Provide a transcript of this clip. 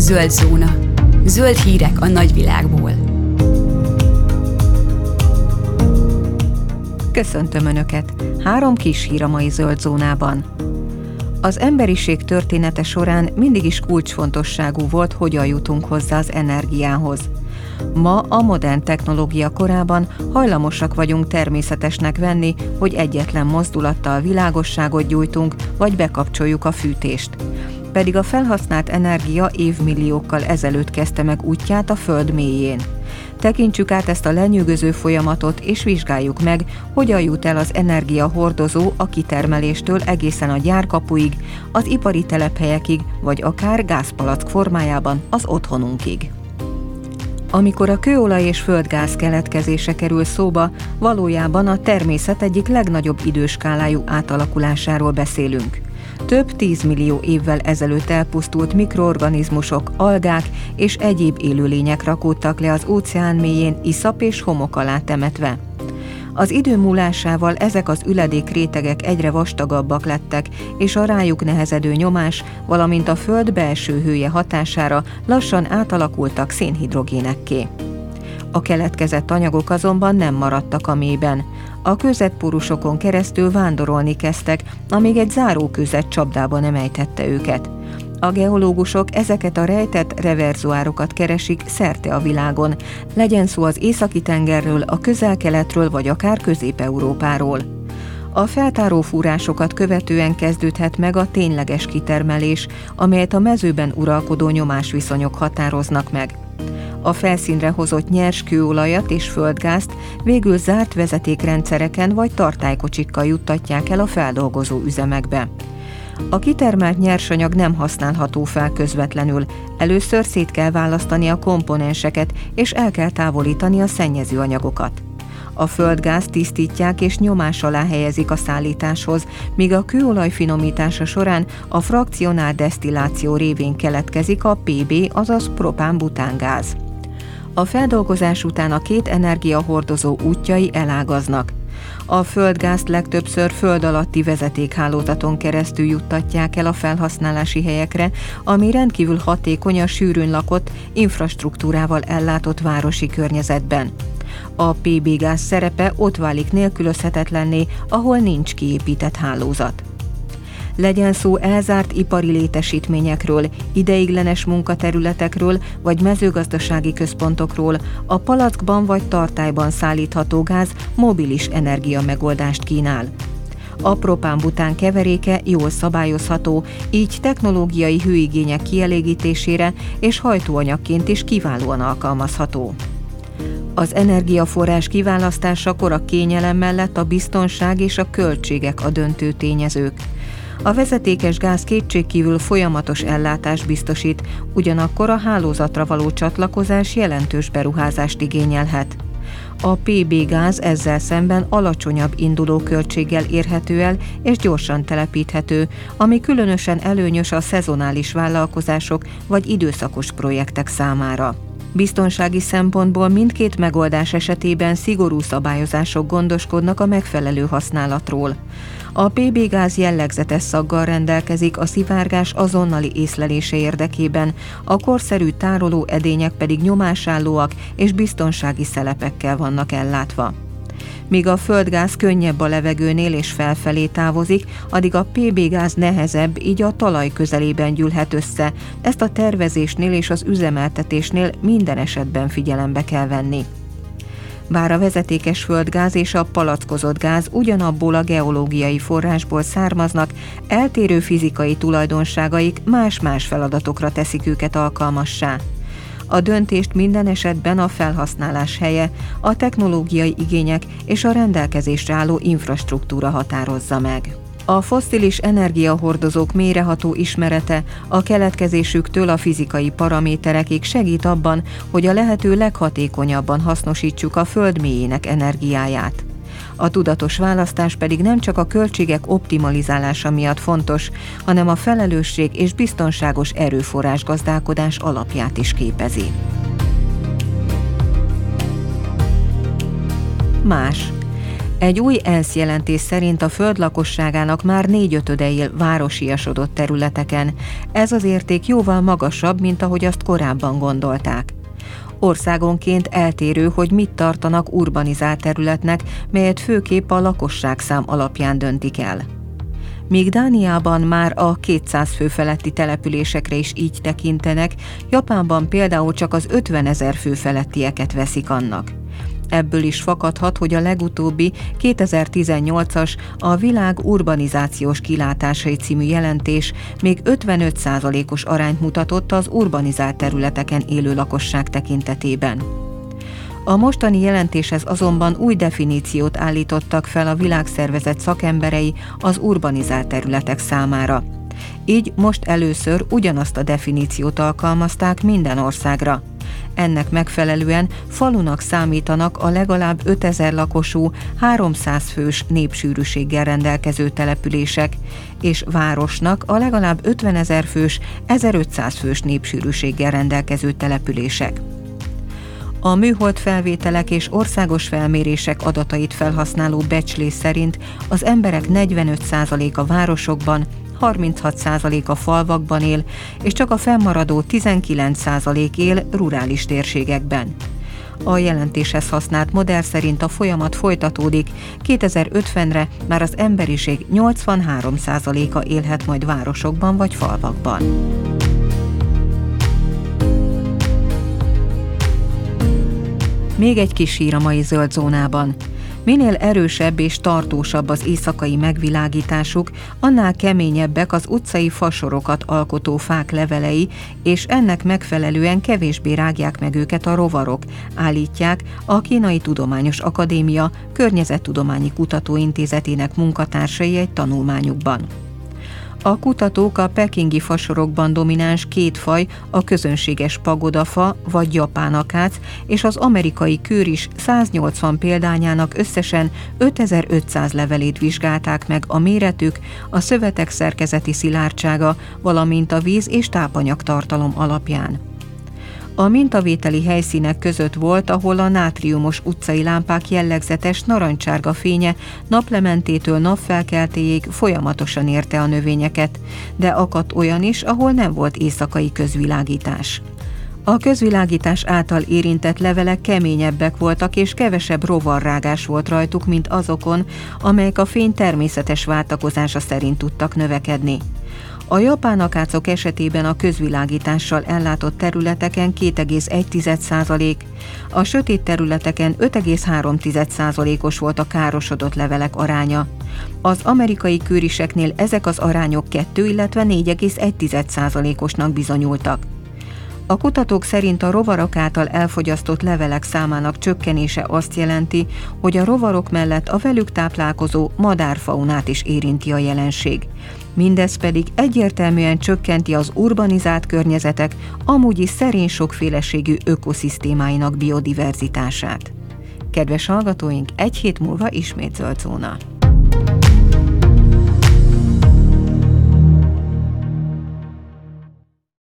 Zöld zóna. Zöld hírek a nagyvilágból. Köszöntöm Önöket! 3 kis hír a mai Zöld zónában. Az emberiség története során mindig is kulcsfontosságú volt, hogyan jutunk hozzá az energiához. Ma a modern technológia korában hajlamosak vagyunk természetesnek venni, hogy egyetlen mozdulattal világosságot gyújtunk, vagy bekapcsoljuk a fűtést. Pedig a felhasznált energia évmilliókkal ezelőtt kezdte meg útját a Föld mélyén. Tekintsük át ezt a lenyűgöző folyamatot, és vizsgáljuk meg, hogyan jut el az energiahordozó a kitermeléstől egészen a gyárkapuig, az ipari telephelyekig, vagy akár gázpalack formájában az otthonunkig. Amikor a kőolaj és földgáz keletkezése kerül szóba, valójában a természet egyik legnagyobb időskálájú átalakulásáról beszélünk. Több 10 millió évvel ezelőtt elpusztult mikroorganizmusok, algák és egyéb élőlények rakódtak le az óceán mélyén iszap és homok alá temetve. Az idő múlásával ezek az üledék rétegek egyre vastagabbak lettek, és a rájuk nehezedő nyomás, valamint a Föld belső hője hatására lassan átalakultak szénhidrogénekké. A keletkezett anyagok azonban nem maradtak a mélyben. A kőzetpórusokon keresztül vándorolni kezdtek, amíg egy zárókőzet csapdába nem ejtette őket. A geológusok ezeket a rejtett reverzoárokat keresik szerte a világon, legyen szó az Északi-tengerről, a Közel-Keletről vagy akár Közép-Európáról. A feltáró fúrásokat követően kezdődhet meg a tényleges kitermelés, amelyet a mezőben uralkodó nyomásviszonyok határoznak meg. A felszínre hozott nyers kőolajat és földgázt végül zárt vezetékrendszereken vagy tartálykocsikkal juttatják el a feldolgozó üzemekbe. A kitermelt nyersanyag nem használható fel közvetlenül, először szét kell választani a komponenseket és el kell távolítani a szennyező anyagokat. A földgázt tisztítják és nyomás alá helyezik a szállításhoz, míg a kőolaj finomítása során a frakcionál desztilláció révén keletkezik a PB, azaz propán-butángáz. A feldolgozás után a két energiahordozó útjai elágaznak. A földgázt legtöbbször föld alatti vezetékhálózaton keresztül juttatják el a felhasználási helyekre, ami rendkívül hatékony a sűrűn lakott, infrastruktúrával ellátott városi környezetben. A PB-gáz szerepe ott válik nélkülözhetetlenné, ahol nincs kiépített hálózat. Legyen szó elzárt ipari létesítményekről, ideiglenes munkaterületekről vagy mezőgazdasági központokról, a palackban vagy tartályban szállítható gáz mobilis energia megoldást kínál. A propán-bután keveréke jól szabályozható, így technológiai hőigények kielégítésére és hajtóanyagként is kiválóan alkalmazható. Az energiaforrás kiválasztásakor a kényelem mellett a biztonság és a költségek a döntő tényezők. A vezetékes gáz kétségkívül folyamatos ellátást biztosít, ugyanakkor a hálózatra való csatlakozás jelentős beruházást igényelhet. A PB-gáz ezzel szemben alacsonyabb indulóköltséggel érhető el és gyorsan telepíthető, ami különösen előnyös a szezonális vállalkozások vagy időszakos projektek számára. Biztonsági szempontból mindkét megoldás esetében szigorú szabályozások gondoskodnak a megfelelő használatról. A PB-gáz jellegzetes szaggal rendelkezik a szivárgás azonnali észlelése érdekében, a korszerű tároló edények pedig nyomásállóak és biztonsági szelepekkel vannak ellátva. Míg a földgáz könnyebb a levegőnél és felfelé távozik, addig a PB-gáz nehezebb, így a talaj közelében gyűlhet össze. Ezt a tervezésnél és az üzemeltetésnél minden esetben figyelembe kell venni. Bár a vezetékes földgáz és a palackozott gáz ugyanabból a geológiai forrásból származnak, eltérő fizikai tulajdonságaik más-más feladatokra teszik őket alkalmassá. A döntést minden esetben a felhasználás helye, a technológiai igények és a rendelkezésre álló infrastruktúra határozza meg. A fosszilis energiahordozók mélyreható ismerete a keletkezésüktől a fizikai paraméterekig segít abban, hogy a lehető leghatékonyabban hasznosítsuk a Föld mélyének energiáját. A tudatos választás pedig nem csak a költségek optimalizálása miatt fontos, hanem a felelősség és biztonságos erőforrás gazdálkodás alapját is képezi. Más. Egy új ENSZ jelentés szerint a Föld lakosságának már 4/5 él városiasodott területeken. Ez az érték jóval magasabb, mint ahogy azt korábban gondolták. Országonként eltérő, hogy mit tartanak urbanizált területnek, melyet főképp a lakosságszám alapján döntik el. Míg Dániában már a 200 fő feletti településekre is így tekintenek, Japánban például csak az 50 000 fő felettieket veszik annak. Ebből is fakadhat, hogy a legutóbbi 2018-as a Világ urbanizációs kilátásai című jelentés még 55%-os arányt mutatott az urbanizált területeken élő lakosság tekintetében. A mostani jelentéshez azonban új definíciót állítottak fel a világszervezet szakemberei az urbanizált területek számára. Így most először ugyanazt a definíciót alkalmazták minden országra. Ennek megfelelően falunak számítanak a legalább 5000 lakosú, 300 fős népsűrűséggel rendelkező települések, és városnak a legalább 50 000 fős, 1500 fős népsűrűséggel rendelkező települések. A műhold felvételek és országos felmérések adatait felhasználó becslés szerint az emberek 45%-a városokban, 36% a falvakban él, és csak a fennmaradó 19% él rurális térségekben. A jelentéshez használt modell szerint a folyamat folytatódik, 2050-re már az emberiség 83%-a élhet majd városokban vagy falvakban. Még egy kis hír a mai zöld zónában. Minél erősebb és tartósabb az éjszakai megvilágításuk, annál keményebbek az utcai fasorokat alkotó fák levelei, és ennek megfelelően kevésbé rágják meg őket a rovarok, állítják a Kínai Tudományos Akadémia Környezettudományi Kutatóintézetének munkatársai egy tanulmányukban. A kutatók a pekingi fasorokban domináns két faj, a közönséges pagodafa vagy japán akác és az amerikai kőris 180 példányának összesen 5500 levelét vizsgálták meg a méretük, a szövetek szerkezeti szilárdsága, valamint a víz- és tápanyagtartalom alapján. A mintavételi helyszínek között volt, ahol a nátriumos utcai lámpák jellegzetes narancsárga fénye naplementétől napfelkeltéig folyamatosan érte a növényeket, de akadt olyan is, ahol nem volt éjszakai közvilágítás. A közvilágítás által érintett levelek keményebbek voltak, és kevesebb rovarrágás volt rajtuk, mint azokon, amelyek a fény természetes váltakozása szerint tudtak növekedni. A japán akácok esetében a közvilágítással ellátott területeken 2,1%, a sötét területeken 5,3%-os volt a károsodott levelek aránya. Az amerikai kőriseknél ezek az arányok 2, illetve 4,1%-osnak bizonyultak. A kutatók szerint a rovarok által elfogyasztott levelek számának csökkenése azt jelenti, hogy a rovarok mellett a velük táplálkozó madárfaunát is érinti a jelenség. Mindez pedig egyértelműen csökkenti az urbanizált környezetek amúgy is szerény sokféleségű ökoszisztémáinak biodiverzitását. Kedves hallgatóink, egy hét múlva ismét zöld zóna.